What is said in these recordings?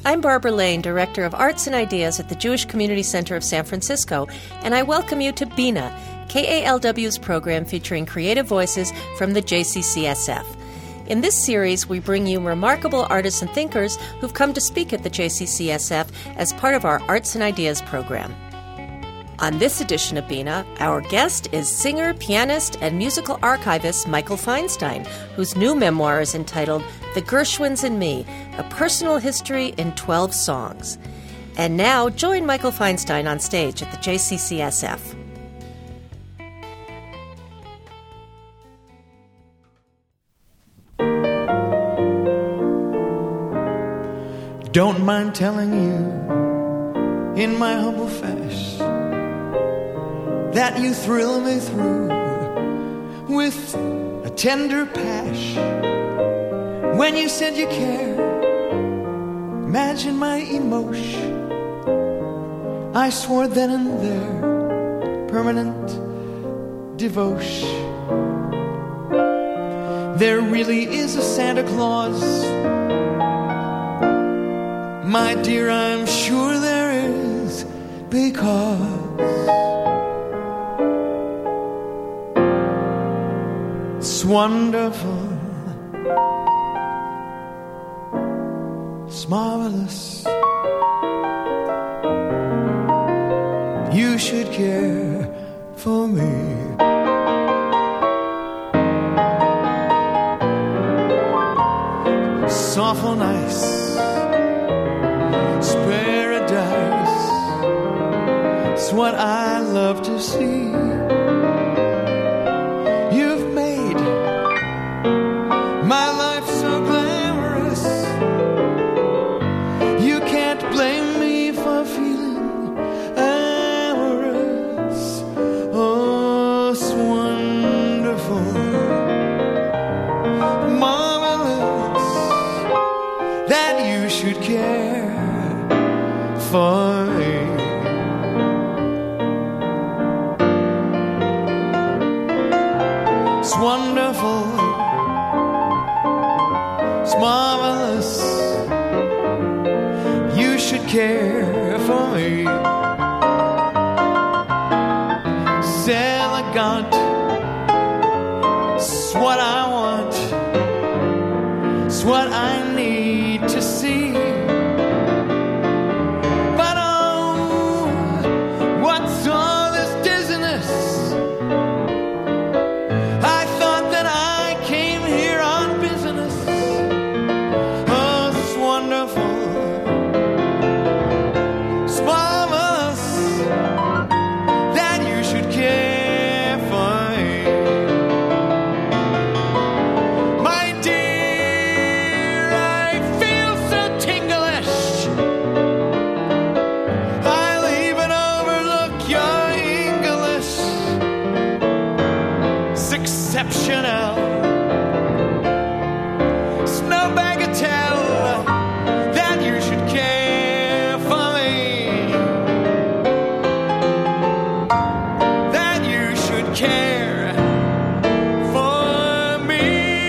I'm Barbara Lane, Director of Arts and Ideas at the Jewish Community Center of San Francisco, and I welcome you to Bina, KALW's program featuring creative voices from the JCCSF. In this series, we bring you remarkable artists and thinkers who've come to speak at the JCCSF as part of our Arts and Ideas program. On this edition of Bina, our guest is singer, pianist, and musical archivist Michael Feinstein, whose new memoir is entitled The Gershwins and Me, A Personal History in 12 Songs. And now, join Michael Feinstein on stage at the JCCSF. Don't mind telling you, in my humble fashion, that you thrill me through with a tender passion. When you said you care, imagine my emotion. I swore then and there, permanent devotion. There really is a Santa Claus, my dear, I'm sure there is, because it's wonderful, it's marvelous. You should care for me. It's awful nice. It's paradise. It's what I love to see. You've made my life so glamorous. You can't blame me for feeling amorous. Oh, it's wonderful, marvelous that you should care for me. It's wonderful, it's marvelous, you should care for me. It's elegant, it's what I want, it's what I need to see. But oh, what's all this dizziness? I thought that I came here on business. Oh, it's wonderful, it's marvelous that you should care for me. My dear, I feel so tingleish. I'll even overlook your English. It's exceptional. It's no bagatelle that you should care for me. That you should care for me.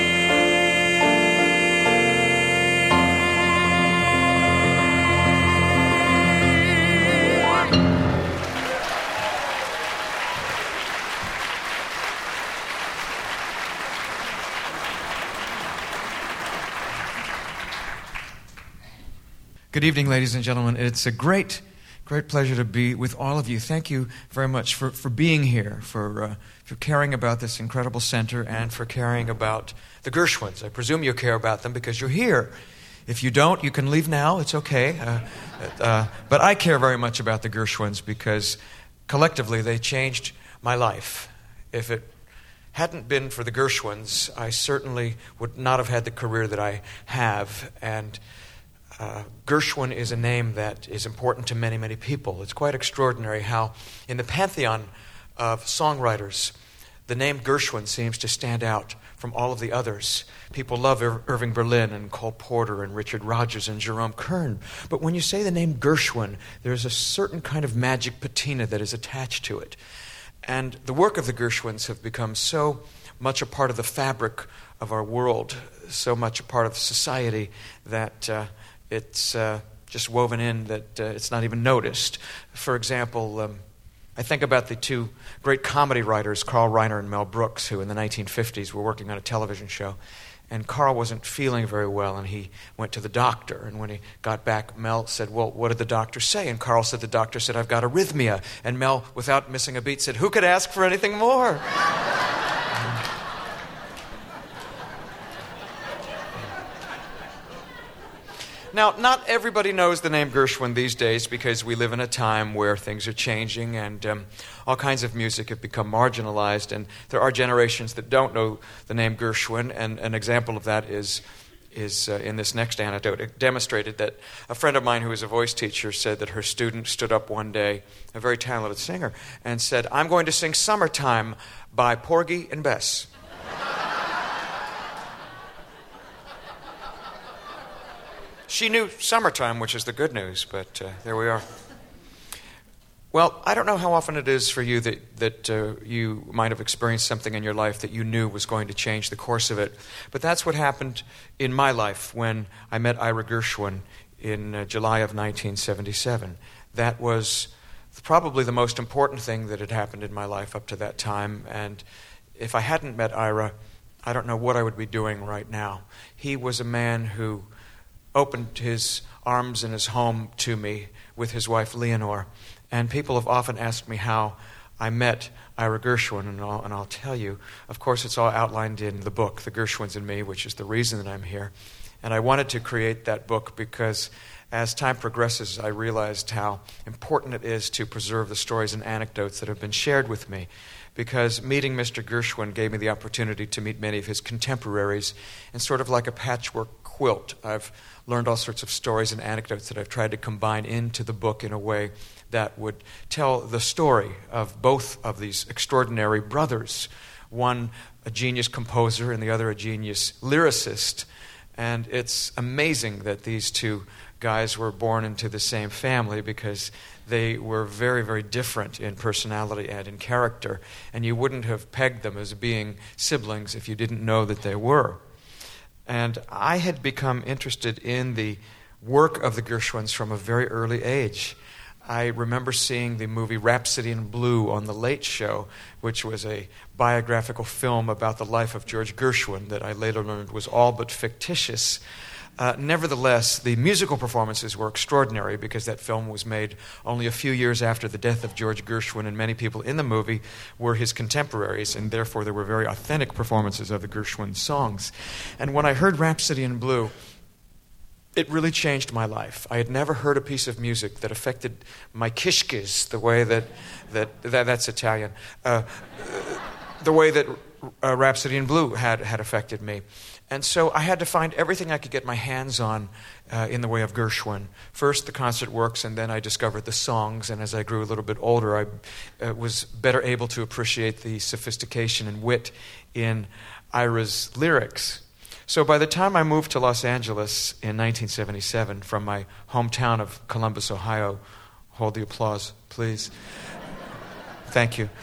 Good evening, ladies and gentlemen. It's a great pleasure to be with all of you. Thank you very much for being here, for caring about this incredible center, and for caring about the Gershwins. I presume you care about them because you're here. If you don't, you can leave now. It's okay. But I care very much about the Gershwins because collectively they changed my life. If it hadn't been for the Gershwins, I certainly would not have had the career that I have. And Gershwin is a name that is important to many, many people. It's quite extraordinary how in the pantheon of songwriters, the name Gershwin seems to stand out from all of the others. People love Irving Berlin and Cole Porter and Richard Rodgers and Jerome Kern. But when you say the name Gershwin, there's a certain kind of magic patina that is attached to it. And the work of the Gershwins have become so much a part of the fabric of our world, so much a part of society that it's just woven in that it's not even noticed. For example, I think about the two great comedy writers, Carl Reiner and Mel Brooks, who in the 1950s were working on a television show. And Carl wasn't feeling very well, and he went to the doctor. And when he got back, Mel said, well, what did the doctor say? And Carl said, the doctor said, I've got arrhythmia. And Mel, without missing a beat, said, who could ask for anything more? Now, not everybody knows the name Gershwin these days because we live in a time where things are changing and all kinds of music have become marginalized. And there are generations that don't know the name Gershwin. And an example of that is in this next anecdote. It demonstrated that a friend of mine who was a voice teacher said that her student stood up one day, a very talented singer, and said, I'm going to sing Summertime by Porgy and Bess. She knew Summertime, which is the good news, but there we are. Well, I don't know how often it is for you that you might have experienced something in your life that you knew was going to change the course of it. But that's what happened in my life when I met Ira Gershwin in July of 1977. That was probably the most important thing that had happened in my life up to that time. And if I hadn't met Ira, I don't know what I would be doing right now. He was a man who opened his arms and his home to me with his wife Leonore. And people have often asked me how I met Ira Gershwin, and I'll tell you. Of course, it's all outlined in the book, The Gershwins and Me, which is the reason that I'm here. And I wanted to create that book because as time progresses, I realized how important it is to preserve the stories and anecdotes that have been shared with me. Because meeting Mr. Gershwin gave me the opportunity to meet many of his contemporaries, and sort of like a patchwork quilt, I've learned all sorts of stories and anecdotes that I've tried to combine into the book in a way that would tell the story of both of these extraordinary brothers, one a genius composer and the other a genius lyricist. And it's amazing that these two guys were born into the same family because they were very, very different in personality and in character, and you wouldn't have pegged them as being siblings if you didn't know that they were. And I had become interested in the work of the Gershwins from a very early age. I remember seeing the movie Rhapsody in Blue on The Late Show, which was a biographical film about the life of George Gershwin that I later learned was all but fictitious. Nevertheless, the musical performances were extraordinary because that film was made only a few years after the death of George Gershwin, and many people in the movie were his contemporaries, and therefore there were very authentic performances of the Gershwin songs. And when I heard Rhapsody in Blue, it really changed my life. I had never heard a piece of music that affected my kishkes the way that's Italian, the way that Rhapsody in Blue had affected me. And so I had to find everything I could get my hands on in the way of Gershwin. First, the concert works, and then I discovered the songs. And as I grew a little bit older, I was better able to appreciate the sophistication and wit in Ira's lyrics. So by the time I moved to Los Angeles in 1977 from my hometown of Columbus, Ohio, hold the applause, please. Thank you.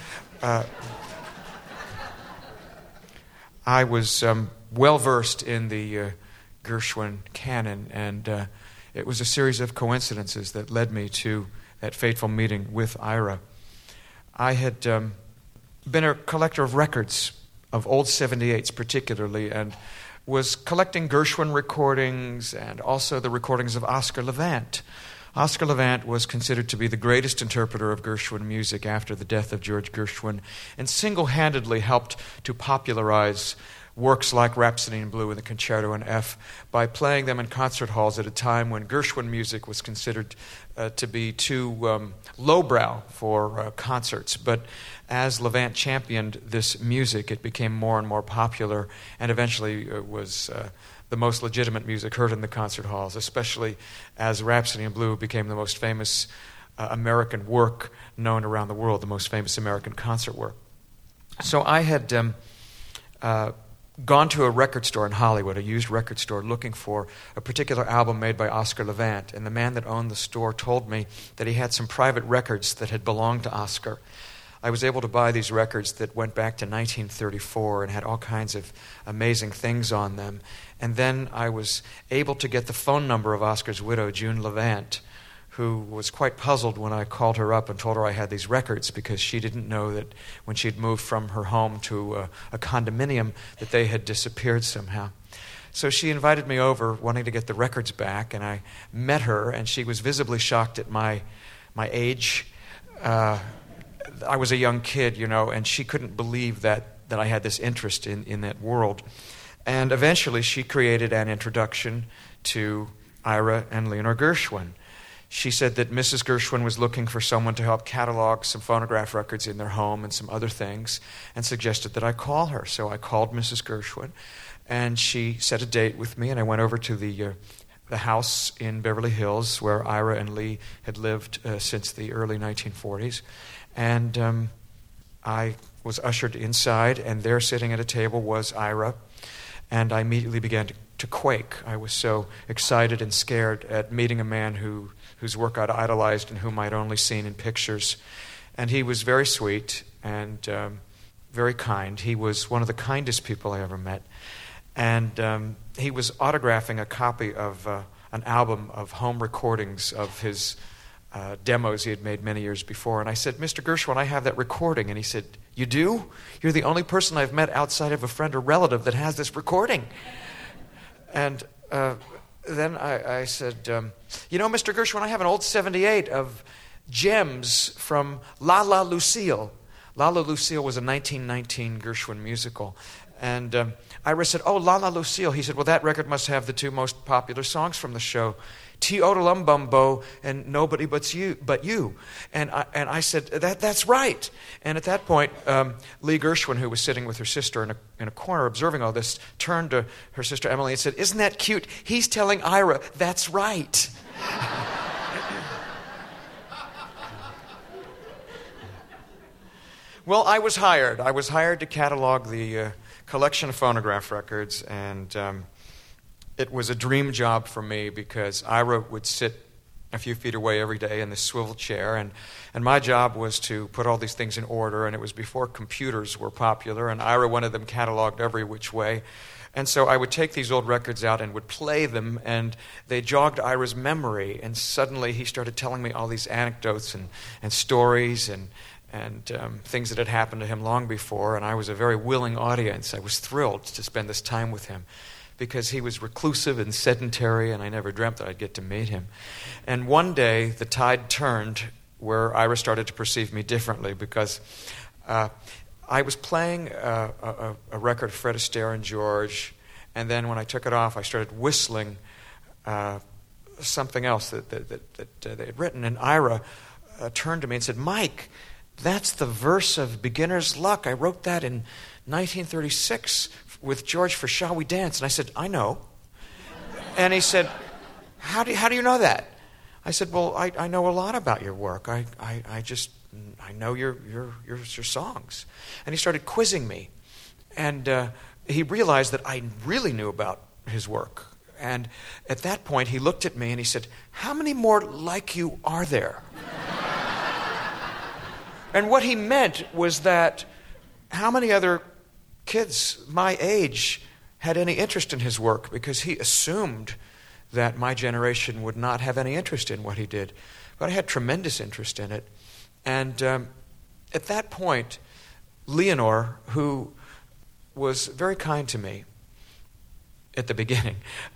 I was well-versed in the Gershwin canon, and it was a series of coincidences that led me to that fateful meeting with Ira. I had been a collector of records, of old 78s particularly, and was collecting Gershwin recordings and also the recordings of Oscar Levant. Oscar Levant was considered to be the greatest interpreter of Gershwin music after the death of George Gershwin, and single-handedly helped to popularize works like Rhapsody in Blue and the Concerto in F by playing them in concert halls at a time when Gershwin music was considered to be too lowbrow for concerts. But as Levant championed this music, it became more and more popular, and eventually was the most legitimate music heard in the concert halls, especially as Rhapsody in Blue became the most famous American work known around the world, the most famous American concert work. So I had gone to a record store in Hollywood, a used record store, looking for a particular album made by Oscar Levant. And the man that owned the store told me that he had some private records that had belonged to Oscar. I was able to buy these records that went back to 1934 and had all kinds of amazing things on them. And then I was able to get the phone number of Oscar's widow, June Levant, who was quite puzzled when I called her up and told her I had these records, because she didn't know that when she'd moved from her home to a condominium that they had disappeared somehow. So she invited me over, wanting to get the records back, and I met her, and she was visibly shocked at my age. I was a young kid, and she couldn't believe that I had this interest in that world. And eventually she created an introduction to Ira and Leonore Gershwin. She said that Mrs. Gershwin was looking for someone to help catalog some phonograph records in their home and some other things, and suggested that I call her. So I called Mrs. Gershwin, and she set a date with me, and I went over to the house in Beverly Hills where Ira and Lee had lived since the early 1940s. And I was ushered inside, and there sitting at a table was Ira, and I immediately began to quake. I was so excited and scared at meeting a man whose work I'd idolized and whom I'd only seen in pictures. And he was very sweet and very kind. He was one of the kindest people I ever met. And he was autographing a copy of an album of home recordings of his demos he had made many years before. And I said, "Mr. Gershwin, I have that recording." And he said, "You do? You're the only person I've met outside of a friend or relative that has this recording." And then I said, "Mr. Gershwin, I have an old 78 of gems from La La Lucille." La La Lucille was a 1919 Gershwin musical. And Ira said, "Oh, La La Lucille." He said, "Well, that record must have the two most popular songs from the show, Ti Odalum Bumbo and Nobody But You." And I said, "That's right." And at that point, Lee Gershwin, who was sitting with her sister in a corner observing all this, turned to her sister Emily and said, "Isn't that cute? He's telling Ira that's right." Well, I was hired. I was hired to catalog the collection of phonograph records, and it was a dream job for me, because Ira would sit a few feet away every day in this swivel chair, and my job was to put all these things in order, and it was before computers were popular, and Ira wanted them cataloged every which way. And so I would take these old records out and would play them, and they jogged Ira's memory, and suddenly he started telling me all these anecdotes and stories and things that had happened to him long before, and I was a very willing audience. I was thrilled to spend this time with him, because he was reclusive and sedentary, and I never dreamt that I'd get to meet him. And one day, the tide turned where Ira started to perceive me differently, because I was playing a record of Fred Astaire and George, and then when I took it off, I started whistling something else that they had written, and Ira turned to me and said, "Mike, that's the verse of Beginner's Luck. I wrote that in 1936 with George for Shall We Dance?" And I said, "I know." And he said, How do you know that?" I said, "Well, I know a lot about your work. I know your songs." And he started quizzing me. And he realized that I really knew about his work. And at that point, he looked at me and he said, "How many more like you are there?" And what he meant was that how many other kids my age had any interest in his work, because he assumed that my generation would not have any interest in what he did. But I had tremendous interest in it. And at that point, Leonore, who was very kind to me at the beginning,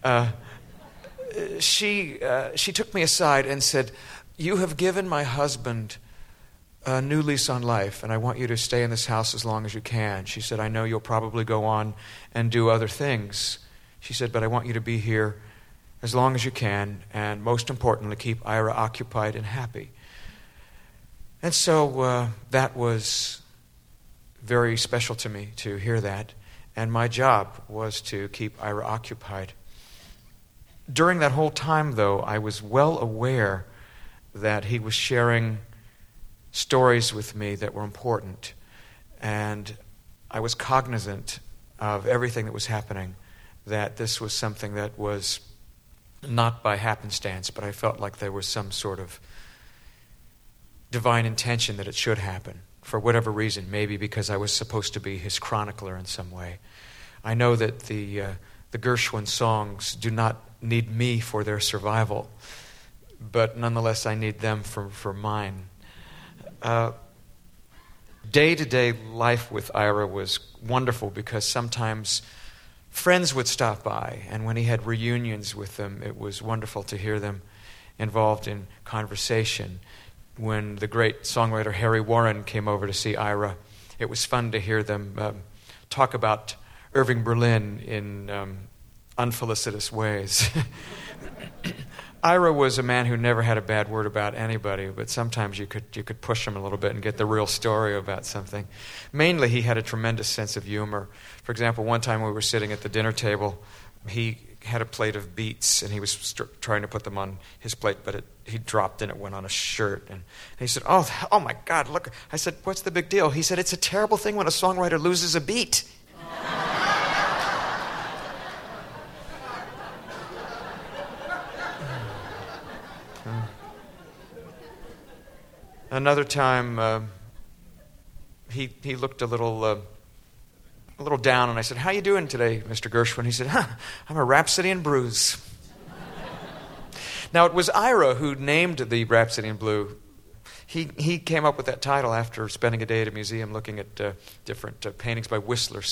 she took me aside and said, "You have given my husband a new lease on life, and I want you to stay in this house as long as you can." She said, "I know you'll probably go on and do other things." She said, "But I want you to be here as long as you can, and most importantly, keep Ira occupied and happy." And so that was very special to me to hear that, and my job was to keep Ira occupied. During that whole time, though, I was well aware that he was sharing stories with me that were important, and I was cognizant of everything that was happening, that this was something that was not by happenstance, but I felt like there was some sort of divine intention that it should happen. for whatever reason, maybe because I was supposed to be his chronicler in some way. I know that the Gershwin songs do not need me for their survival, but nonetheless I need them for mine. Day-to-day life with Ira was wonderful because sometimes friends would stop by, and when he had reunions with them, it was wonderful to hear them involved in conversation. When the great songwriter Harry Warren came over to see Ira, it was fun to hear them talk about Irving Berlin in unfelicitous ways. Ira was a man who never had a bad word about anybody, but sometimes you could push him a little bit and get the real story about something. Mainly, he had a tremendous sense of humor. For example, one time we were sitting at the dinner table, he had a plate of beets, and he was trying to put them on his plate, but he dropped and it went on a shirt. And he said, oh my God, look. I said, what's the big deal? He said, it's a terrible thing when a songwriter loses a beat. Another time, he looked a little down, and I said, "How you doing today, Mr. Gershwin?" He said, "I'm a Rhapsody in Blues." Now, it was Ira who named the Rhapsody in Blue. He came up with that title after spending a day at a museum looking at different paintings by Whistler,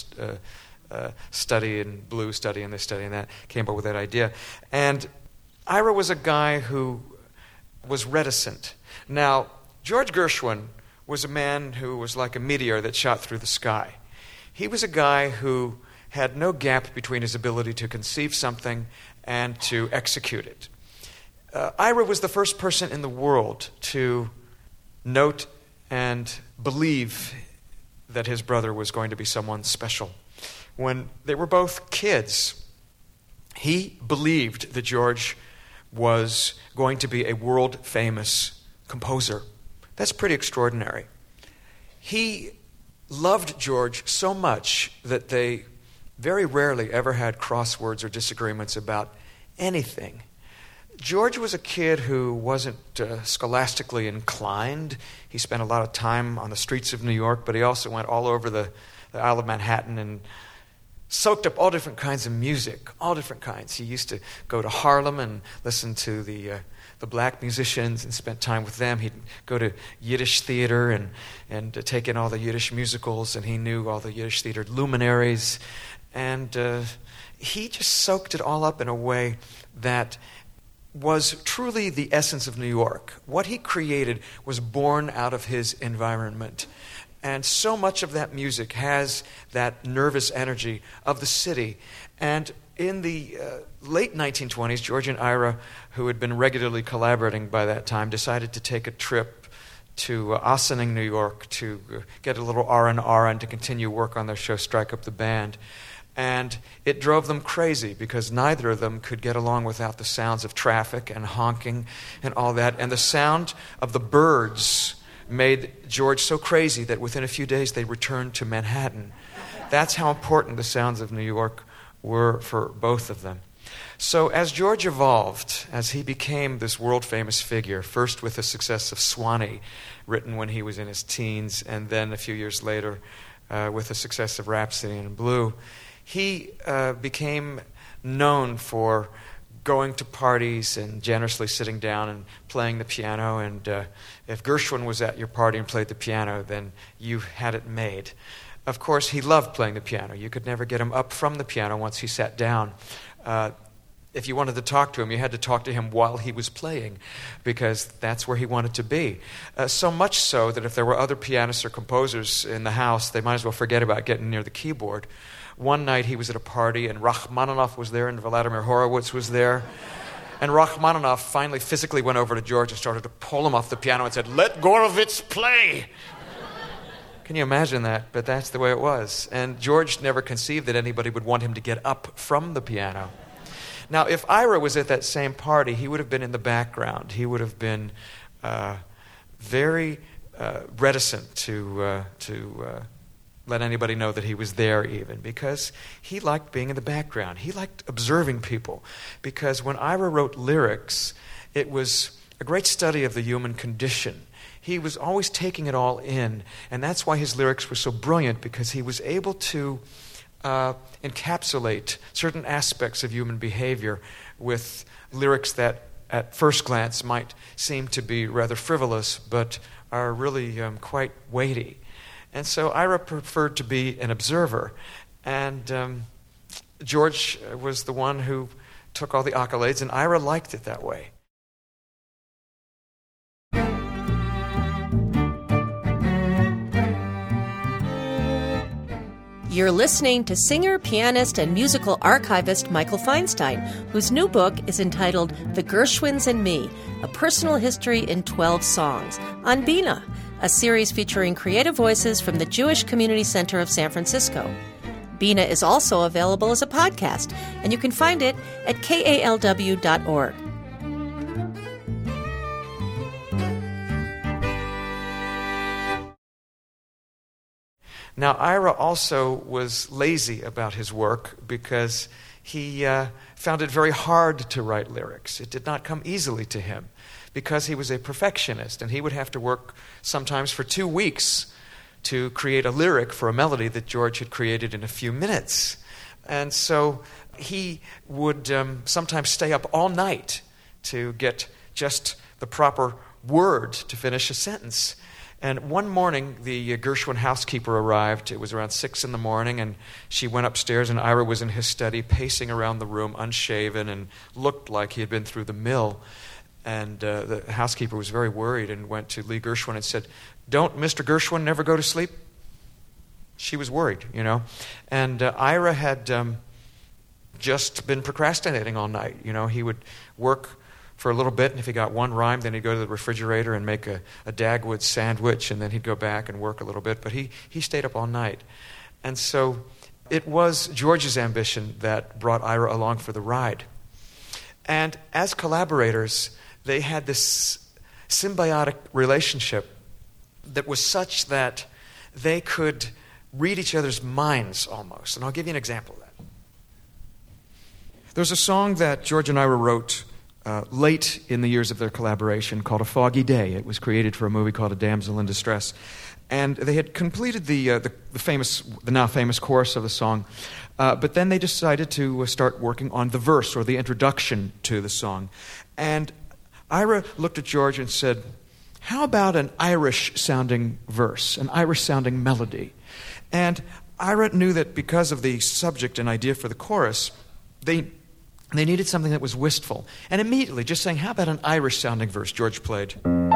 study in blue, study in this, study in that. Came up with that idea, and Ira was a guy who was reticent. Now, George Gershwin was a man who was like a meteor that shot through the sky. He was a guy who had no gap between his ability to conceive something and to execute it. Ira was the first person in the world to note and believe that his brother was going to be someone special. When they were both kids, he believed that George was going to be a world-famous composer. That's pretty extraordinary. He loved George so much that they very rarely ever had crosswords or disagreements about anything. George was a kid who wasn't scholastically inclined. He spent a lot of time on the streets of New York, but he also went all over the Isle of Manhattan and soaked up all different kinds of music, all different kinds. He used to go to Harlem and listen to the black musicians and spent time with them. He'd go to Yiddish theater and take in all the Yiddish musicals, and he knew all the Yiddish theater luminaries. And he just soaked it all up in a way that was truly the essence of New York. What he created was born out of his environment. And so much of that music has that nervous energy of the city. And in the late 1920s, George and Ira, who had been regularly collaborating by that time, decided to take a trip to Ossining, New York, to get a little R&R and to continue work on their show, Strike Up the Band. And it drove them crazy because neither of them could get along without the sounds of traffic and honking and all that. And the sound of the birds made George so crazy that within a few days they returned to Manhattan. That's how important the sounds of New York were for both of them. So as George evolved, as he became this world-famous figure, first with the success of Swanee, written when he was in his teens, and then a few years later with the success of Rhapsody in Blue, he became known for going to parties and generously sitting down and playing the piano. And if Gershwin was at your party and played the piano, then you had it made. Of course, he loved playing the piano. You could never get him up from the piano once he sat down. If you wanted to talk to him, you had to talk to him while he was playing, because that's where he wanted to be. So much so that if there were other pianists or composers in the house, they might as well forget about getting near the keyboard. One night he was at a party, and Rachmaninoff was there, and Vladimir Horowitz was there. And Rachmaninoff finally physically went over to George and started to pull him off the piano and said, "Let Gorovitz play!" Can you imagine that? But that's the way it was. And George never conceived that anybody would want him to get up from the piano. Now, if Ira was at that same party, he would have been in the background. He would have been very reticent to let anybody know that he was there even, because he liked being in the background. He liked observing people, because when Ira wrote lyrics, it was a great study of the human condition. he was always taking it all in. And that's why his lyrics were so brilliant, because he was able to encapsulate certain aspects of human behavior with lyrics that at first glance might seem to be rather frivolous, but are really quite weighty. And so Ira preferred to be an observer. And George was the one who took all the accolades, and Ira liked it that way. You're listening to singer, pianist, and musical archivist Michael Feinstein, whose new book is entitled The Gershwins and Me, A Personal History in 12 Songs, on Bina, a series featuring creative voices from the Jewish Community Center of San Francisco. Bina is also available as a podcast, and you can find it at kalw.org. Now, Ira also was lazy about his work because he found it very hard to write lyrics. It did not come easily to him because he was a perfectionist, and he would have to work sometimes for 2 weeks to create a lyric for a melody that George had created in a few minutes. And so he would sometimes stay up all night to get just the proper word to finish a sentence. And one morning, the Gershwin housekeeper arrived. It was around 6 in the morning, and she went upstairs, and Ira was in his study, pacing around the room, unshaven, and looked like he had been through the mill. And the housekeeper was very worried and went to Lee Gershwin and said, "Don't Mr. Gershwin never go to sleep?" She was worried, you know. And Ira had just been procrastinating all night. You know, he would work for a little bit, and if he got one rhyme, then he'd go to the refrigerator and make a Dagwood sandwich, and then he'd go back and work a little bit. But he stayed up all night. And so it was George's ambition that brought Ira along for the ride. And as collaborators, they had this symbiotic relationship that was such that they could read each other's minds almost. And I'll give you an example of that. There's a song that George and Ira wrote late in the years of their collaboration called A Foggy Day. It was created for a movie called A Damsel in Distress. And they had completed the now famous chorus of the song, but then they decided to start working on the verse, or the introduction to the song. And Ira looked at George and said, "How about an Irish-sounding verse, an Irish-sounding melody?" And Ira knew that because of the subject and idea for the chorus, they needed something that was wistful. And immediately, just saying, "How about an Irish-sounding verse?" George played.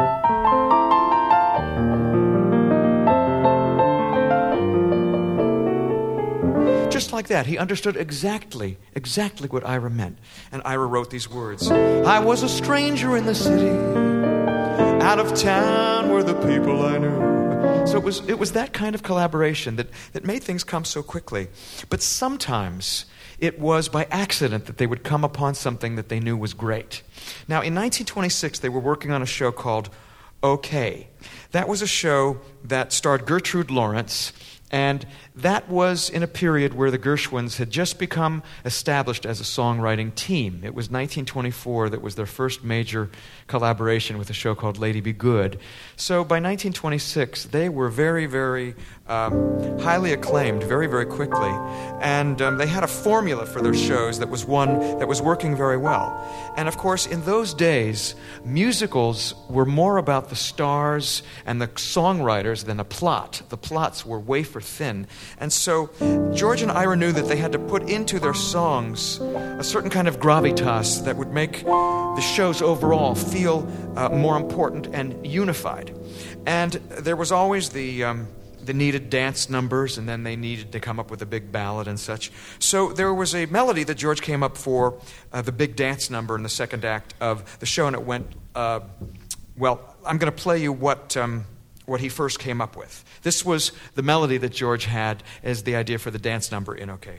Just like that, he understood exactly what Ira meant. And Ira wrote these words. "I was a stranger in the city, out of town were the people I knew." So it was that kind of collaboration that made things come so quickly. But sometimes it was by accident that they would come upon something that they knew was great. Now, in 1926, they were working on a show called OK. That was a show that starred Gertrude Lawrence, and that was in a period where the Gershwins had just become established as a songwriting team. It was 1924 that was their first major collaboration with a show called Lady Be Good. So by 1926, they were very, very highly acclaimed very, very quickly. And they had a formula for their shows that was one that was working very well. And of course, in those days, musicals were more about the stars and the songwriters than the plot. The plots were wafer thin. And so George and Ira knew that they had to put into their songs a certain kind of gravitas that would make the shows overall feel more important and unified. And there was always the needed dance numbers, and then they needed to come up with a big ballad and such. So there was a melody that George came up for the big dance number in the second act of the show, and it went, well, I'm going to play you what he first came up with. This was the melody that George had as the idea for the dance number in OK.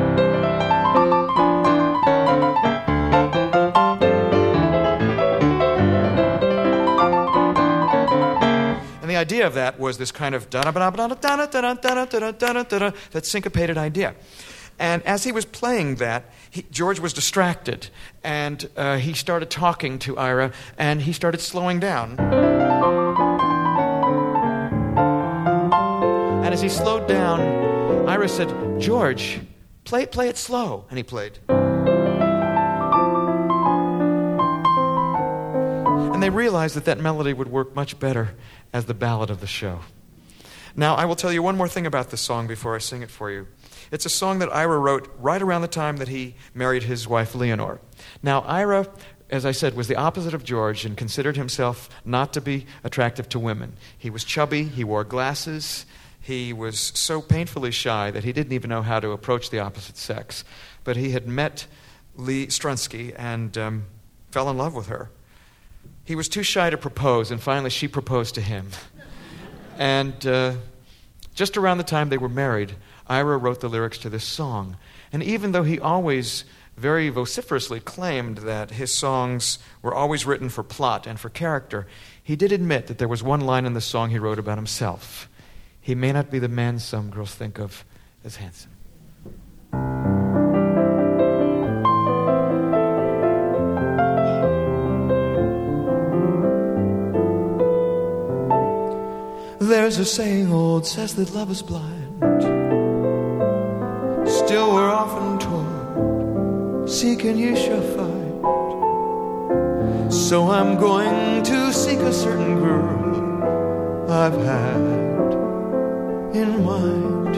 The idea of that was this kind of that syncopated idea. And as he was playing that, George was distracted, and he started talking to Ira, and he started slowing down. he slowed down, Ira said, "George, play it slow." And he played. And they realized that melody would work much better as the ballad of the show. Now, I will tell you one more thing about this song before I sing it for you. It's a song that Ira wrote right around the time that he married his wife, Leonore. Now, Ira, as I said, was the opposite of George and considered himself not to be attractive to women. He was chubby, he wore glasses, he was so painfully shy that he didn't even know how to approach the opposite sex. But he had met Lee Strunsky and fell in love with her. He was too shy to propose, and finally she proposed to him. And just around the time they were married, Ira wrote the lyrics to this song. And even though he always very vociferously claimed that his songs were always written for plot and for character, he did admit that there was one line in the song he wrote about himself. He may not be the man some girls think of as handsome. There's a saying old says that love is blind. Still we're often told, seek and ye shall find. So I'm going to seek a certain girl I've had in mind.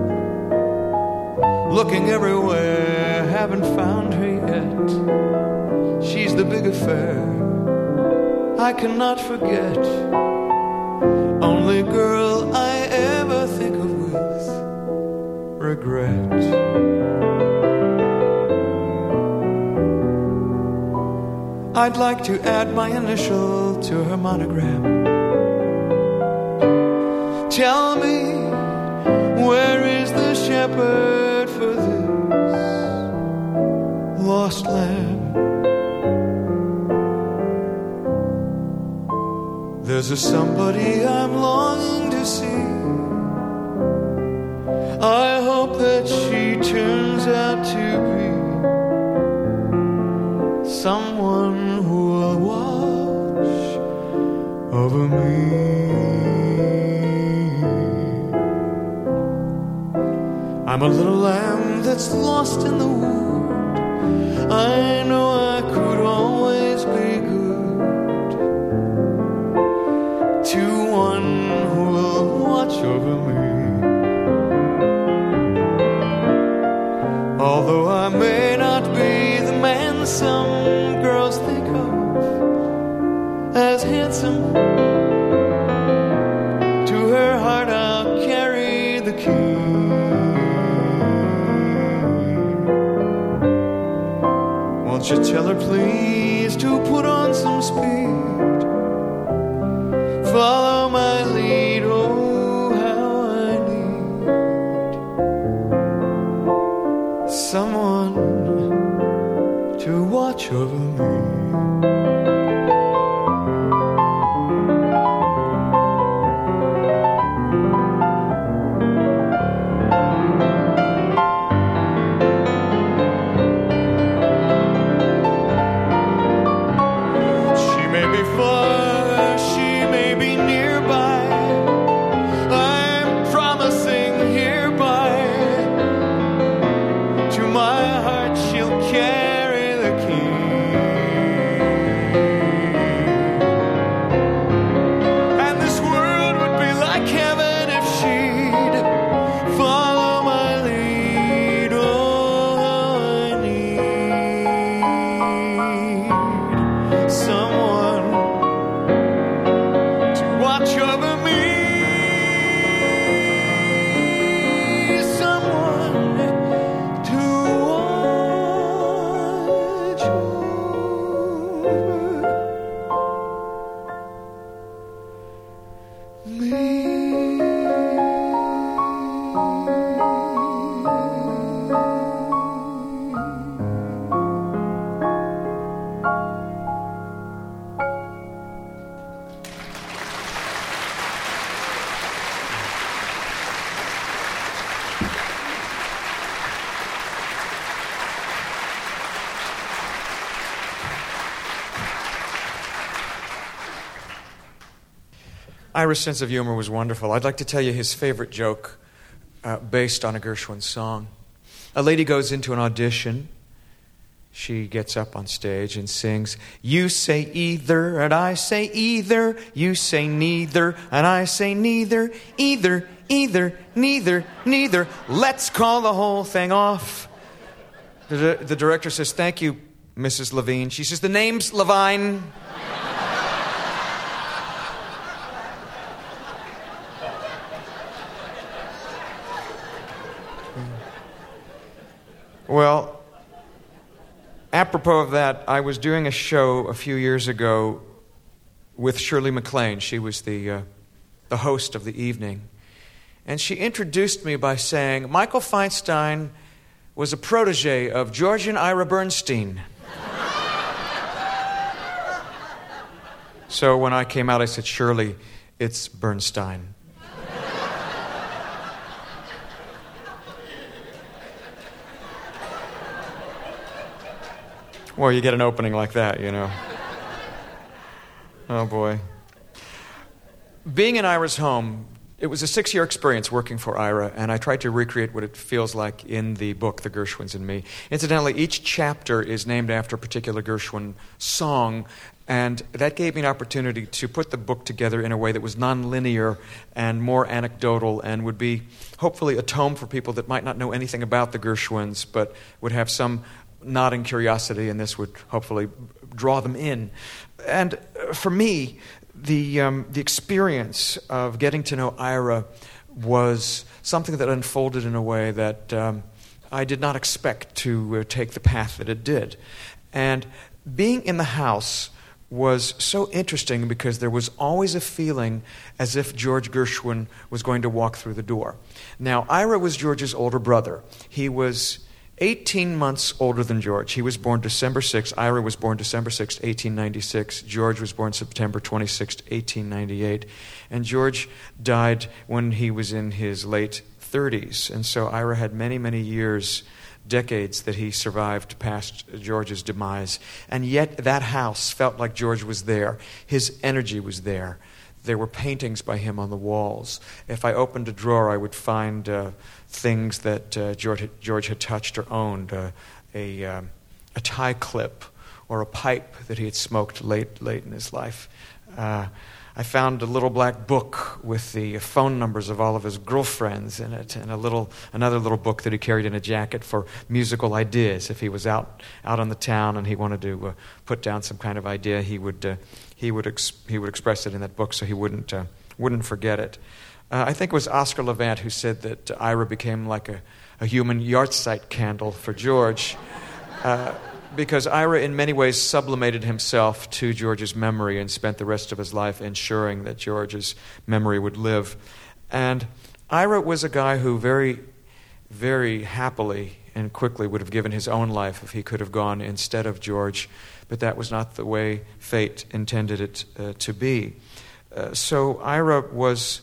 Looking everywhere, haven't found her yet. She's the big affair I cannot forget. Only girl I ever think of with regret. I'd like to add my initial to her monogram. Tell me, where is the shepherd for this lost lamb? There's a somebody I'm longing to see. I hope that she turns out to be someone who will watch over me. I'm a little lamb that's lost in the wood. I know I could always be good to one who will watch over me. Although I may not be the man some girls think of as handsome, to her heart I'll carry the key. Won't you tell her please to put on some speed? Follow my lead, oh how I need someone to watch over me. She may be far, she may be nearby. I'm promising hereby to my heart she'll carry the key. Ira's sense of humor was wonderful. I'd like to tell you his favorite joke based on a Gershwin song. A lady goes into an audition. She gets up on stage and sings, "You say either, and I say either. You say neither, and I say neither. Either, either, neither, neither. Let's call the whole thing off." The director says, "Thank you, Mrs. Levine." She says, "The name's Levine." Well, apropos of that, I was doing a show a few years ago with Shirley MacLaine. She was the host of the evening. And she introduced me by saying, "Michael Feinstein was a protege of George and Ira Bernstein." So when I came out, I said, "Shirley, it's Bernstein." Well, you get an opening like that, you know. Oh, boy. Being in Ira's home, it was a 6-year experience working for Ira, and I tried to recreate what it feels like in the book, The Gershwins and Me. Incidentally, each chapter is named after a particular Gershwin song, and that gave me an opportunity to put the book together in a way that was nonlinear and more anecdotal and would be hopefully a tome for people that might not know anything about the Gershwins, but would have some nodding curiosity, and this would hopefully draw them in. And for me, the experience of getting to know Ira was something that unfolded in a way that I did not expect to take the path that it did. And being in the house was so interesting because there was always a feeling as if George Gershwin was going to walk through the door. Now, Ira was George's older brother. He was 18 months older than George. He was born December 6th. Ira was born December 6th, 1896. George was born September 26th, 1898. And George died when he was in his late 30s. And so Ira had many, many years, decades that he survived past George's demise. And yet that house felt like George was there. His energy was there. There were paintings by him on the walls. If I opened a drawer, I would find things that George had touched or owned, a tie clip or a pipe that he had smoked late in his life. I found a little black book with the phone numbers of all of his girlfriends in it, and another little book that he carried in a jacket for musical ideas. If he was out on the town and he wanted to put down some kind of idea, he would express it in that book so he wouldn't forget it. I think it was Oscar Levant who said that Ira became like a human yahrzeit candle for George, because Ira in many ways sublimated himself to George's memory and spent the rest of his life ensuring that George's memory would live. And Ira was a guy who very, very happily and quickly would have given his own life if he could have gone instead of George, but that was not the way fate intended it to be. So Ira was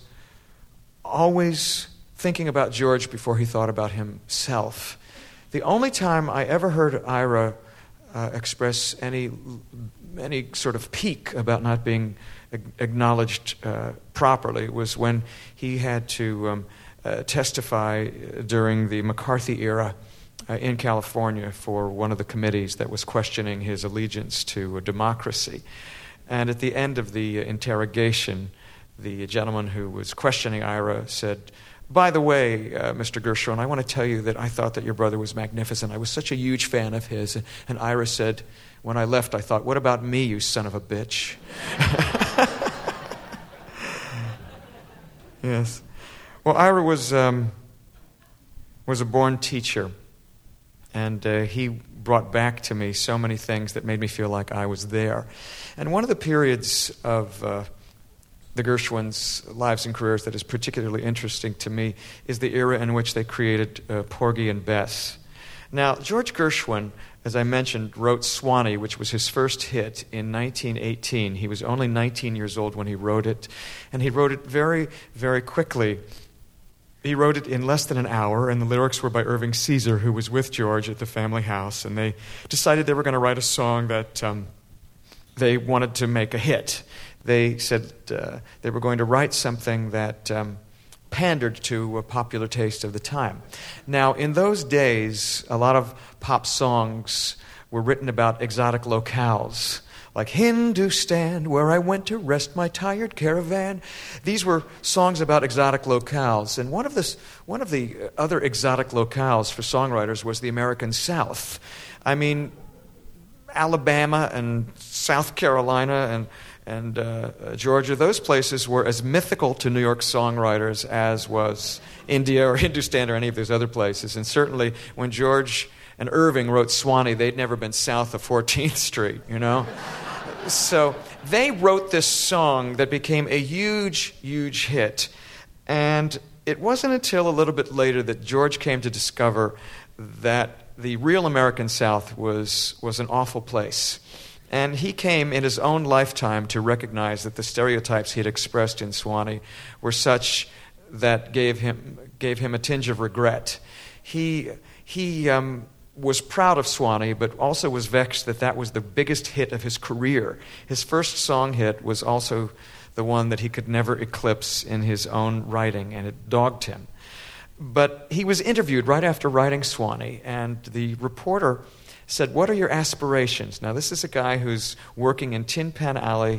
always thinking about George before he thought about himself. The only time I ever heard Ira express any sort of pique about not being acknowledged properly was when he had to testify during the McCarthy era in California for one of the committees that was questioning his allegiance to democracy. And at the end of the interrogation, the gentleman who was questioning Ira said, "By the way, Mr. Gershwin, I want to tell you that I thought that your brother was magnificent. I was such a huge fan of his." And Ira said, "When I left, I thought, what about me, you son of a bitch?" Yes. Well, Ira was a born teacher, and he brought back to me so many things that made me feel like I was there. And one of the periods of the Gershwins' lives and careers that is particularly interesting to me is the era in which they created Porgy and Bess. Now, George Gershwin, as I mentioned, wrote Swanee, which was his first hit in 1918. He was only 19 years old when he wrote it, and he wrote it very, very quickly. He wrote it in less than an hour, and the lyrics were by Irving Caesar, who was with George at the family house, and they decided they were going to write a song that they wanted to make a hit. they said they were going to write something that pandered to a popular taste of the time. Now, in those days, a lot of pop songs were written about exotic locales, like Hindustan, where I went to rest my tired caravan. These were songs about exotic locales. And one of the other exotic locales for songwriters was the American South. I mean, Alabama and South Carolina and Georgia, those places were as mythical to New York songwriters as was India or Hindustan or any of those other places. And certainly when George and Irving wrote Swanee, they'd never been south of 14th Street, you know? So they wrote this song that became a huge, huge hit. And it wasn't until a little bit later that George came to discover that the real American South was an awful place. And he came in his own lifetime to recognize that the stereotypes he had expressed in Swanee were such that gave him a tinge of regret. He was proud of Swanee, but also was vexed that was the biggest hit of his career. His first song hit was also the one that he could never eclipse in his own writing, and it dogged him. But he was interviewed right after writing Swanee, and the reporter said, "What are your aspirations?" Now, this is a guy who's working in Tin Pan Alley,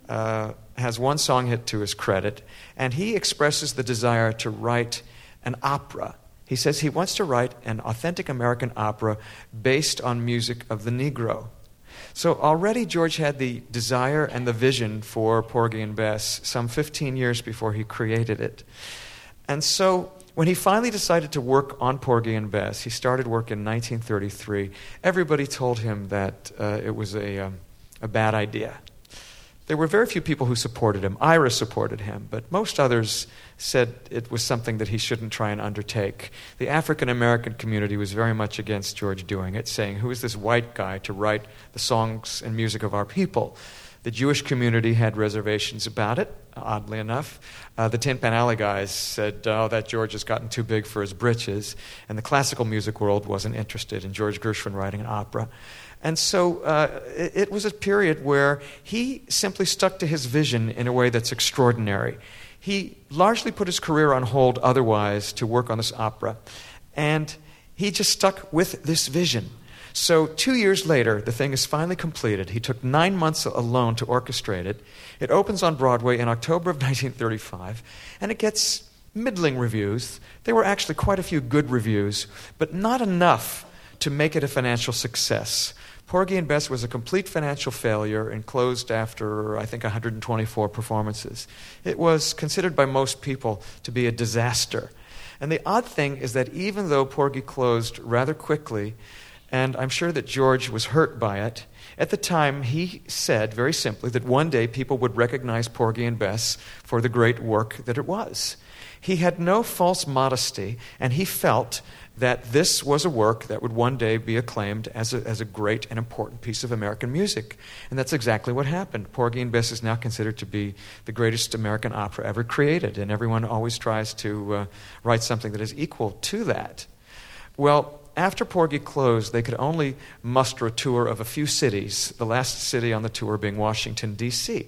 has one song hit to his credit, and he expresses the desire to write an opera. He says he wants to write an authentic American opera based on music of the Negro. So already George had the desire and the vision for Porgy and Bess some 15 years before he created it. And so when he finally decided to work on Porgy and Bess, he started work in 1933. Everybody told him that it was a bad idea. There were very few people who supported him. Ira supported him, but most others said it was something that he shouldn't try and undertake. The African-American community was very much against George doing it, saying, "Who is this white guy to write the songs and music of our people?" The Jewish community had reservations about it, oddly enough. The Tin Pan Alley guys said, "Oh, that George has gotten too big for his britches." And the classical music world wasn't interested in George Gershwin writing an opera. And so it was a period where he simply stuck to his vision in a way that's extraordinary. He largely put his career on hold otherwise to work on this opera. And he just stuck with this vision. So 2 years later, the thing is finally completed. He took 9 months alone to orchestrate it. It opens on Broadway in October of 1935, and it gets middling reviews. There were actually quite a few good reviews, but not enough to make it a financial success. Porgy and Bess was a complete financial failure and closed after, I think, 124 performances. It was considered by most people to be a disaster. And the odd thing is that even though Porgy closed rather quickly, and I'm sure that George was hurt by it, at the time he said very simply that one day people would recognize Porgy and Bess for the great work that it was. He had no false modesty, and he felt that this was a work that would one day be acclaimed as a great and important piece of American music. And that's exactly what happened. Porgy and Bess is now considered to be the greatest American opera ever created, and everyone always tries to write something that is equal to that. Well, after Porgy closed, they could only muster a tour of a few cities, the last city on the tour being Washington, D.C.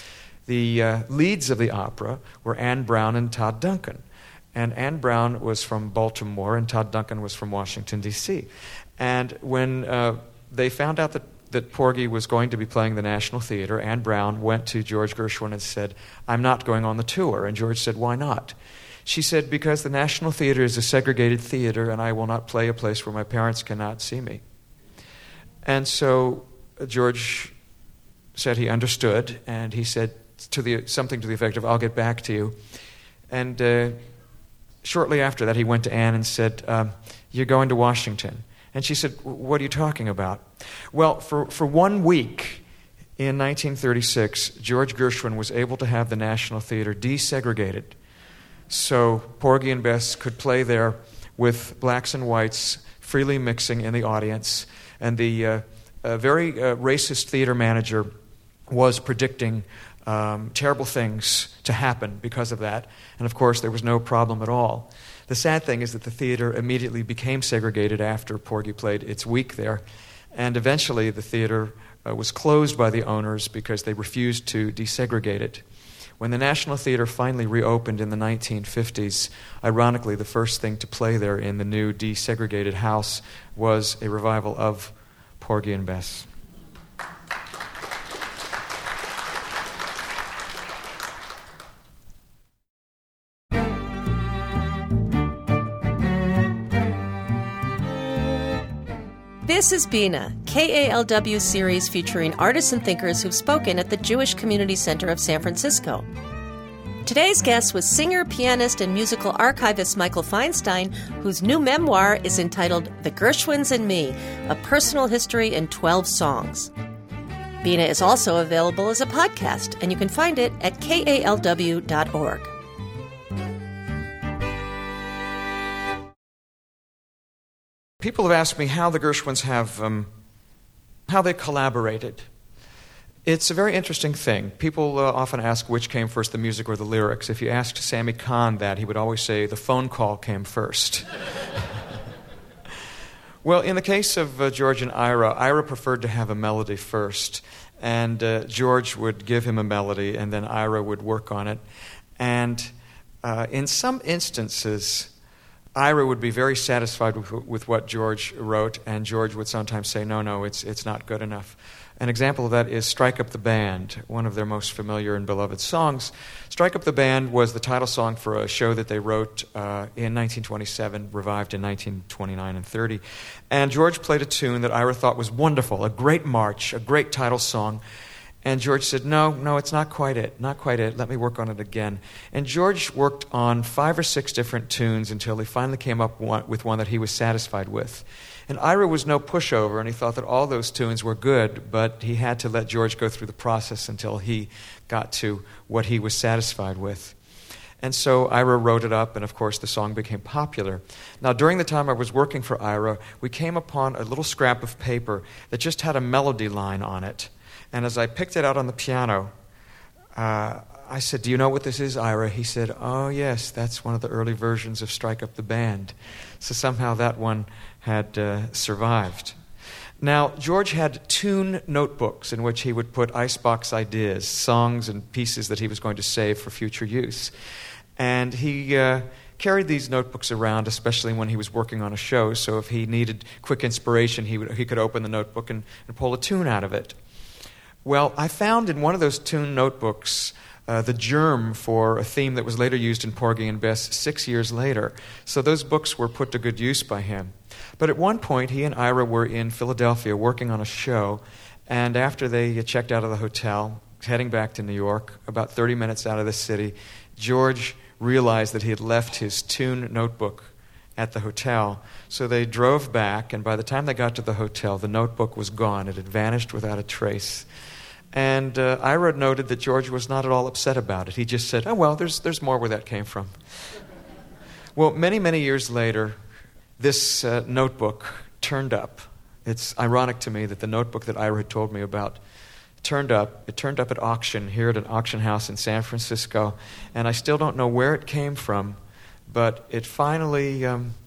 The leads of the opera were Anne Brown and Todd Duncan. And Anne Brown was from Baltimore, and Todd Duncan was from Washington, D.C. And when they found out that Porgy was going to be playing the National Theater, Anne Brown went to George Gershwin and said, "I'm not going on the tour." And George said, "Why not?" She said, "Because the National Theater is a segregated theater, and I will not play a place where my parents cannot see me." And so George said he understood, and he said something to the effect of, "I'll get back to you." And shortly after that, he went to Anne and said, "You're going to Washington." And she said, "What are you talking about?" Well, for 1 week in 1936, George Gershwin was able to have the National Theater desegregated. So Porgy and Bess could play there with blacks and whites freely mixing in the audience. And the very racist theater manager was predicting terrible things to happen because of that. And of course, there was no problem at all. The sad thing is that the theater immediately became segregated after Porgy played its week there. And eventually the theater was closed by the owners because they refused to desegregate it. When the National Theater finally reopened in the 1950s, ironically, the first thing to play there in the new desegregated house was a revival of Porgy and Bess. This is Bina, KALW series featuring artists and thinkers who've spoken at the Jewish Community Center of San Francisco. Today's guest was singer, pianist, and musical archivist Michael Feinstein, whose new memoir is entitled The Gershwins and Me, a personal history in 12 songs. Bina is also available as a podcast, and you can find it at kalw.org. People have asked me how the Gershwins how they collaborated. It's a very interesting thing. People often ask which came first, the music or the lyrics. If you asked Sammy Kahn that, he would always say the phone call came first. Well, in the case of George and Ira preferred to have a melody first. And George would give him a melody, and then Ira would work on it. And in some instances, Ira would be very satisfied with what George wrote, and George would sometimes say, no, it's not good enough. An example of that is Strike Up the Band, one of their most familiar and beloved songs. Strike Up the Band was the title song for a show that they wrote in 1927, revived in 1929 and 30. And George played a tune that Ira thought was wonderful, a great march, a great title song. And George said, no, it's not quite it. Let me work on it again. And George worked on 5 or 6 different tunes until he finally came up with one that he was satisfied with. And Ira was no pushover, and he thought that all those tunes were good, but he had to let George go through the process until he got to what he was satisfied with. And so Ira wrote it up, and of course the song became popular. Now, during the time I was working for Ira, we came upon a little scrap of paper that just had a melody line on it. And as I picked it out on the piano, I said, "Do you know what this is, Ira?" He said, "Oh, yes, that's one of the early versions of Strike Up the Band." So somehow that one had survived. Now, George had tune notebooks in which he would put icebox ideas, songs and pieces that he was going to save for future use. And he carried these notebooks around, especially when he was working on a show. So if he needed quick inspiration, he could open the notebook and pull a tune out of it. Well, I found in one of those tune notebooks the germ for a theme that was later used in Porgy and Bess 6 years later. So those books were put to good use by him. But at one point, he and Ira were in Philadelphia working on a show, and after they checked out of the hotel, heading back to New York, about 30 minutes out of the city, George realized that he had left his tune notebook at the hotel. So they drove back, and by the time they got to the hotel, the notebook was gone. It had vanished without a trace. And Ira noted that George was not at all upset about it. He just said, "Oh, well, there's more where that came from." Well, many, many years later, this notebook turned up. It's ironic to me that the notebook that Ira had told me about turned up. It turned up at auction here at an auction house in San Francisco, and I still don't know where it came from, but it finally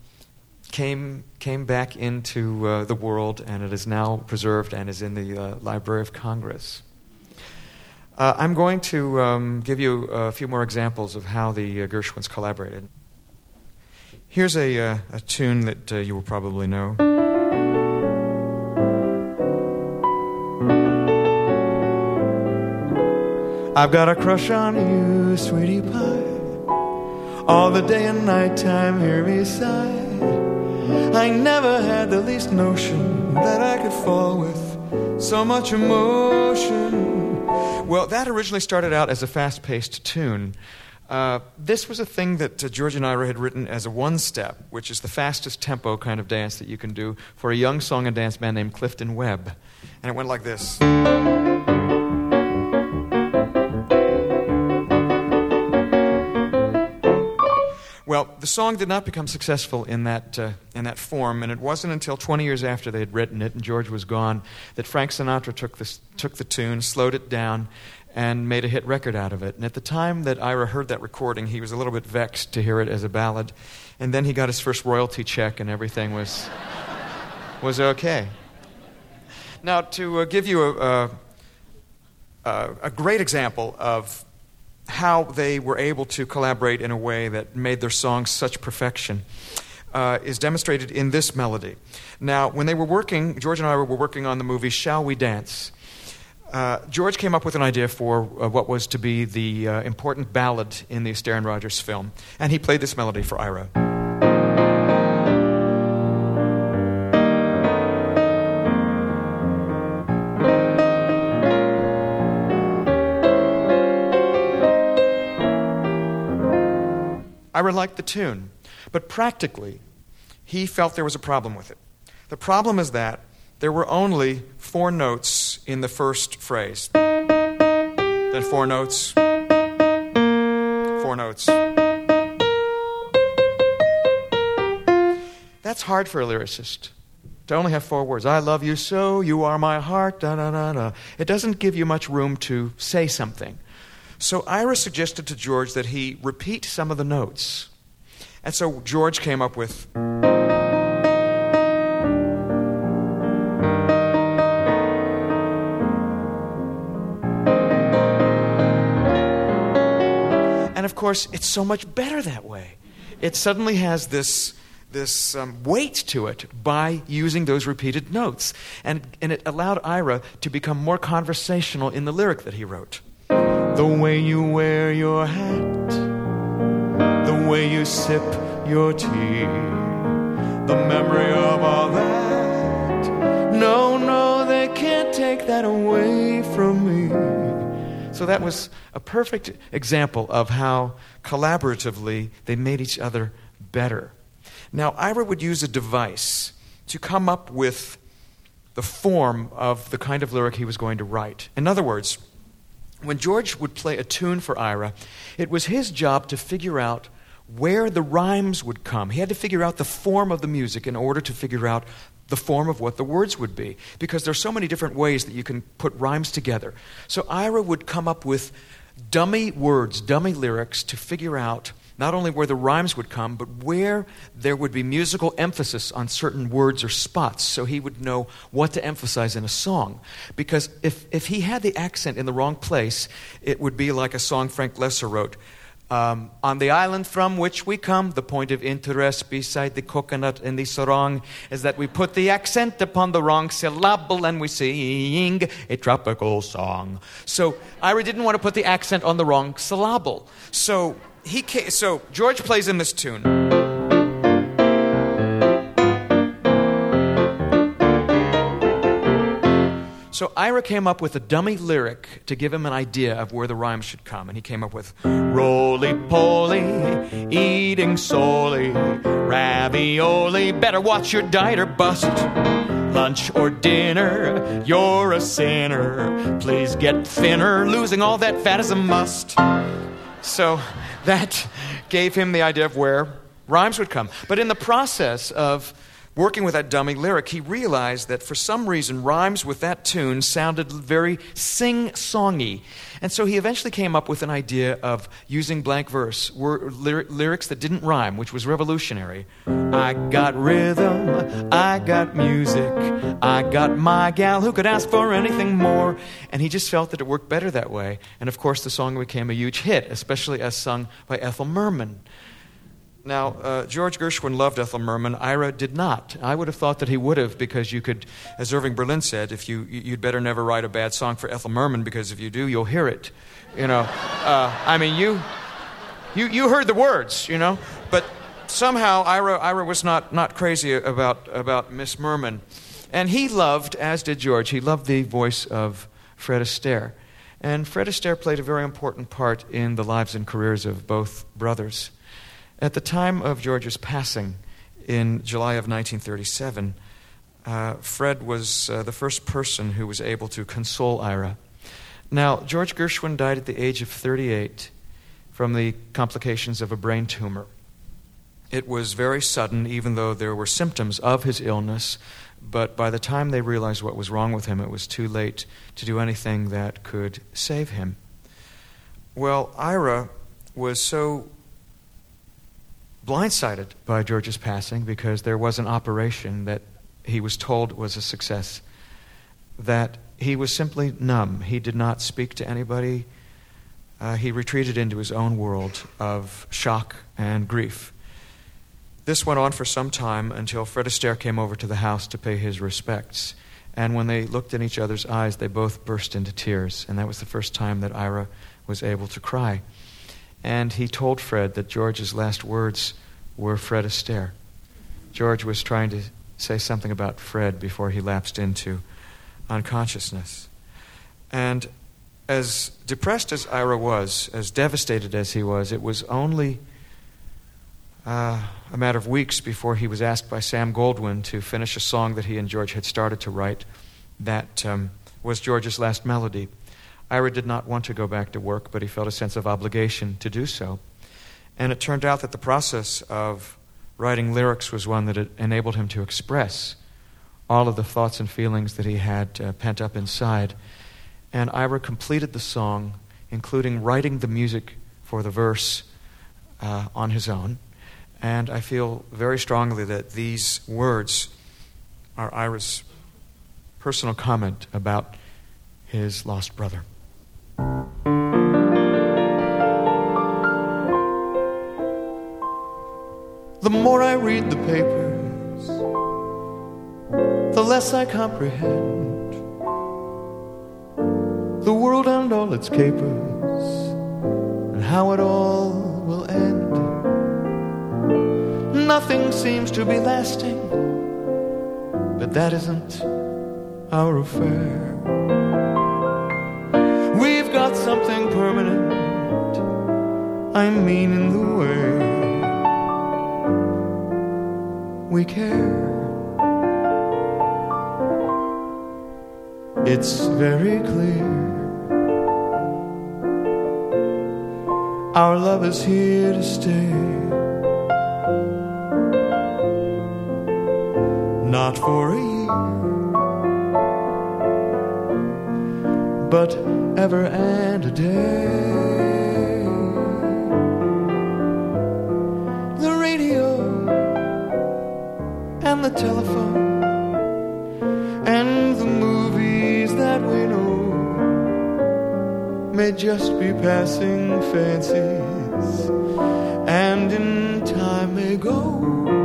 came back into the world, and it is now preserved and is in the Library of Congress. I'm going to give you a few more examples of how the Gershwins collaborated. Here's a tune that you will probably know. I've got a crush on you, sweetie pie. All the day and night time, hear me sigh. I never had the least notion that I could fall with so much emotion. Well, that originally started out as a fast-paced tune. This was a thing that George and Ira had written as a one-step, which is the fastest tempo kind of dance that you can do for a young song and dance band named Clifton Webb. And it went like this. Well, the song did not become successful in that form, and it wasn't until 20 years after they had written it and George was gone that Frank Sinatra took the tune, slowed it down, and made a hit record out of it. And at the time that Ira heard that recording, he was a little bit vexed to hear it as a ballad, and then he got his first royalty check and everything was okay. Now, to give you a great example of how they were able to collaborate in a way that made their songs such perfection is demonstrated in this melody. Now, when they were working, George and Ira were working on the movie Shall We Dance? George came up with an idea for what was to be the important ballad in the Astaire and Rogers film, and he played this melody for Ira. Ira liked the tune, but practically, he felt there was a problem with it. The problem is that there were only 4 notes in the first phrase. Then 4 notes. 4 notes. That's hard for a lyricist, to only have 4 words. I love you so, you are my heart, da-da-da-da. It doesn't give you much room to say something. So Ira suggested to George that he repeat some of the notes. And so George came up with... And of course, it's so much better that way. It suddenly has this weight to it by using those repeated notes. And it allowed Ira to become more conversational in the lyric that he wrote. The way you wear your hat, the way you sip your tea, the memory of all that. No, they can't take that away from me. So that was a perfect example of how collaboratively they made each other better. Now, Ira would use a device to come up with the form of the kind of lyric he was going to write. In other words, when George would play a tune for Ira, it was his job to figure out where the rhymes would come. He had to figure out the form of the music in order to figure out the form of what the words would be, because there's so many different ways that you can put rhymes together. So Ira would come up with dummy words, dummy lyrics to figure out not only where the rhymes would come, but where there would be musical emphasis on certain words or spots, so he would know what to emphasize in a song. Because if he had the accent in the wrong place, it would be like a song Frank Lesser wrote. On the island from which we come, the point of interest beside the coconut and the sarong is that we put the accent upon the wrong syllable and we sing a tropical song. So Ira didn't want to put the accent on the wrong syllable. So George plays in this tune. So Ira came up with a dummy lyric to give him an idea of where the rhyme should come. And he came up with, roly-poly, eating solely, ravioli, better watch your diet or bust. Lunch or dinner, you're a sinner, please get thinner, losing all that fat is a must. So that gave him the idea of where rhymes would come. But in the process of working with that dummy lyric, he realized that for some reason rhymes with that tune sounded very sing-songy. And so he eventually came up with an idea of using blank verse, lyrics that didn't rhyme, which was revolutionary. I got rhythm, I got music, I got my gal, who could ask for anything more? And he just felt that it worked better that way. And of course the song became a huge hit, especially as sung by Ethel Merman. Now, George Gershwin loved Ethel Merman. Ira did not. I would have thought that he would have, because you could, as Irving Berlin said, you'd better never write a bad song for Ethel Merman, because if you do, you'll hear it. You know, you heard the words, you know, but somehow Ira was not crazy about Miss Merman, and he loved, as did George, he loved the voice of Fred Astaire, and Fred Astaire played a very important part in the lives and careers of both brothers. At the time of George's passing in July of 1937, Fred was the first person who was able to console Ira. Now, George Gershwin died at the age of 38 from the complications of a brain tumor. It was very sudden, even though there were symptoms of his illness, but by the time they realized what was wrong with him, it was too late to do anything that could save him. Well, Ira was so blindsided by George's passing, because there was an operation that he was told was a success. that he was simply numb. He did not speak to anybody. He retreated into his own world of shock and grief. This went on for some time until Fred Astaire came over to the house to pay his respects. And when they looked in each other's eyes, they both burst into tears. And that was the first time that Ira was able to cry. And he told Fred that George's last words were Fred Astaire. George was trying to say something about Fred before he lapsed into unconsciousness. And as depressed as Ira was, as devastated as he was, it was only a matter of weeks before he was asked by Sam Goldwyn to finish a song that he and George had started to write that was George's last melody. Ira did not want to go back to work, but he felt a sense of obligation to do so. And it turned out that the process of writing lyrics was one that enabled him to express all of the thoughts and feelings that he had pent up inside. And Ira completed the song, including writing the music for the verse on his own. And I feel very strongly that these words are Ira's personal comment about his lost brother. The more I read the papers, the less I comprehend the world and all its capers, and how it all will end. Nothing seems to be lasting, but that isn't our affair. We've got something permanent, I mean in the way we care. It's very clear our love is here to stay. Not for a year, but ever and a day. The radio and the telephone and the movies that we know may just be passing fancies, and in time may go.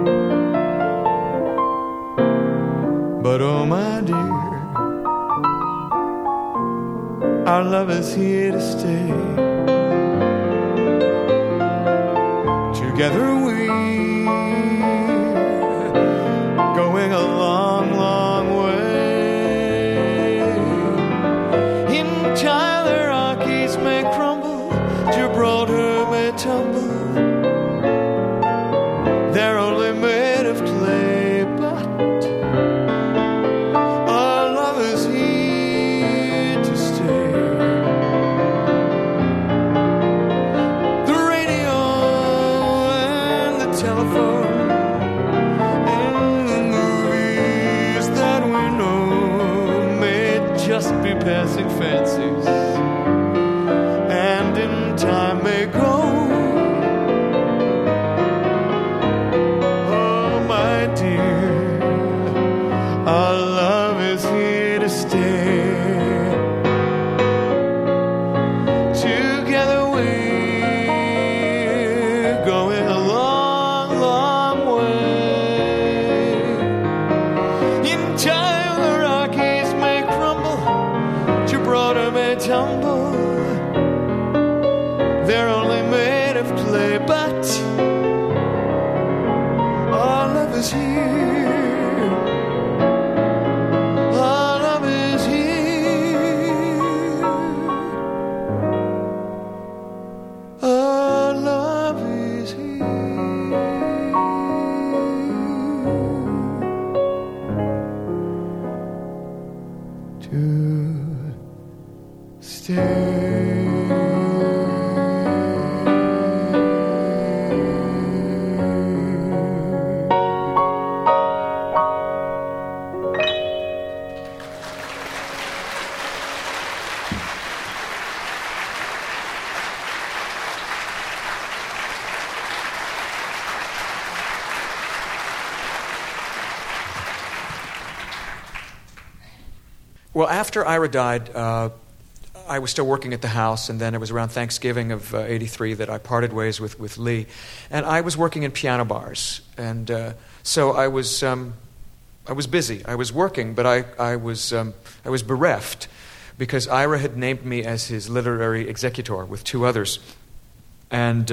But oh my dear, our love is here to stay. Together we're going a long, long way. In time the Rockies may crumble, Gibraltar may tumble. They're only made of clay, but passing fancies, and in time may go. Oh my dear, our love is here to stay. Together we're going a long, long way. In time the Rockies may crumble, Gibraltar may tumble. They're only made of clay, but our love is here. Our love is here. Our love is here to stay. Well, after Ira died, I was still working at the house, and then it was around Thanksgiving of '83 that I parted ways with Lee. And I was working in piano bars, and so I was busy. I was working, but I was bereft because Ira had named me as his literary executor with two others, and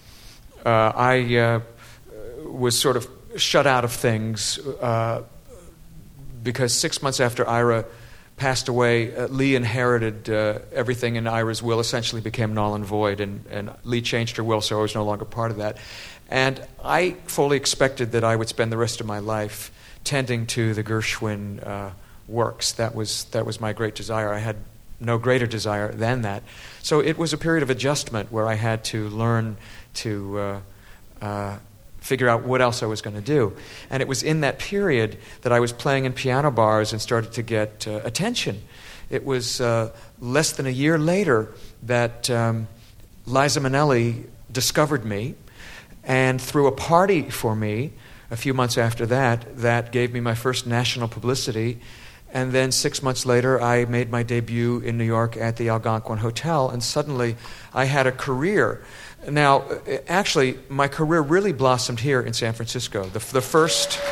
I was sort of shut out of things because 6 months after Ira passed away, Lee inherited everything in Ira's will, essentially became null and void, and Lee changed her will, so I was no longer part of that. And I fully expected that I would spend the rest of my life tending to the Gershwin works. That was my great desire. I had no greater desire than that. So it was a period of adjustment where I had to learn to figure out what else I was going to do. And it was in that period that I was playing in piano bars and started to get attention. It was less than a year later that Liza Minnelli discovered me and threw a party for me a few months after that gave me my first national publicity. And then 6 months later, I made my debut in New York at the Algonquin Hotel, and suddenly I had a career. Now, actually, my career really blossomed here in San Francisco. The first...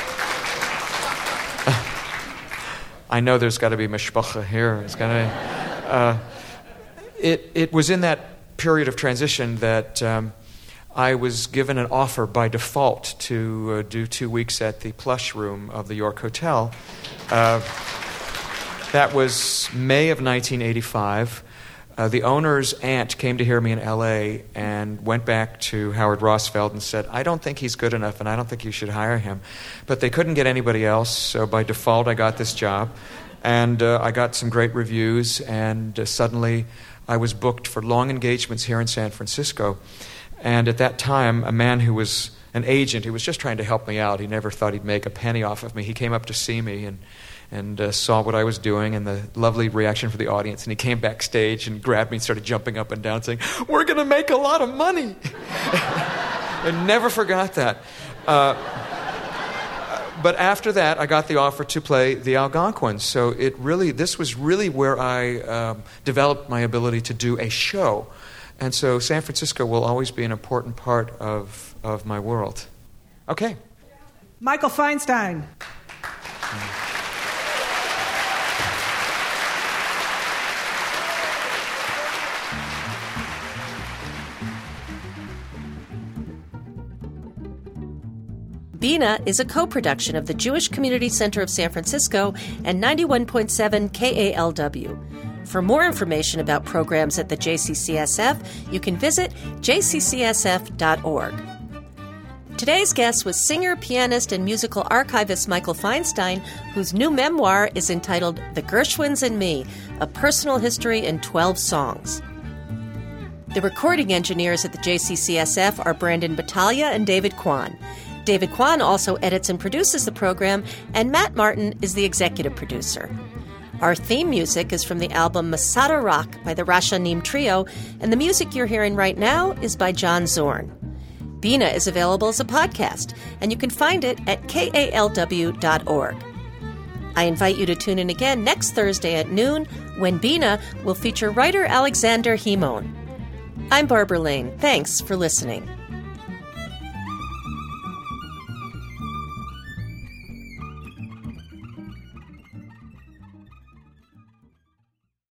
I know there's got to be mishpacha here. It's got to be... It was in that period of transition that I was given an offer by default to do 2 weeks at the Plush Room of the York Hotel. That was May of 1985. The owner's aunt came to hear me in L.A. and went back to Howard Rossfeld and said, I don't think he's good enough and I don't think you should hire him. But they couldn't get anybody else, so by default I got this job. And I got some great reviews, and suddenly I was booked for long engagements here in San Francisco. And at that time, a man who was an agent, who was just trying to help me out, he never thought he'd make a penny off of me, he came up to see me and saw what I was doing and the lovely reaction from the audience, and he came backstage and grabbed me and started jumping up and down saying, we're going to make a lot of money. I never forgot that. But after that, I got the offer to play the Algonquins. So this was really where I developed my ability to do a show. And so San Francisco will always be an important part of my world. Okay. Michael Feinstein. Bina is a co-production of the Jewish Community Center of San Francisco and 91.7 KALW. For more information about programs at the JCCSF, you can visit jccsf.org. Today's guest was singer, pianist, and musical archivist Michael Feinstein, whose new memoir is entitled The Gershwins and Me, A Personal History in 12 Songs. The recording engineers at the JCCSF are Brandon Battaglia and David Kwan. David Kwan also edits and produces the program, and Matt Martin is the executive producer. Our theme music is from the album Masada Rock by the Rashanim Trio, and the music you're hearing right now is by John Zorn. Bina is available as a podcast, and you can find it at kalw.org. I invite you to tune in again next Thursday at noon, when Bina will feature writer Alexander Himon. I'm Barbara Lane. Thanks for listening.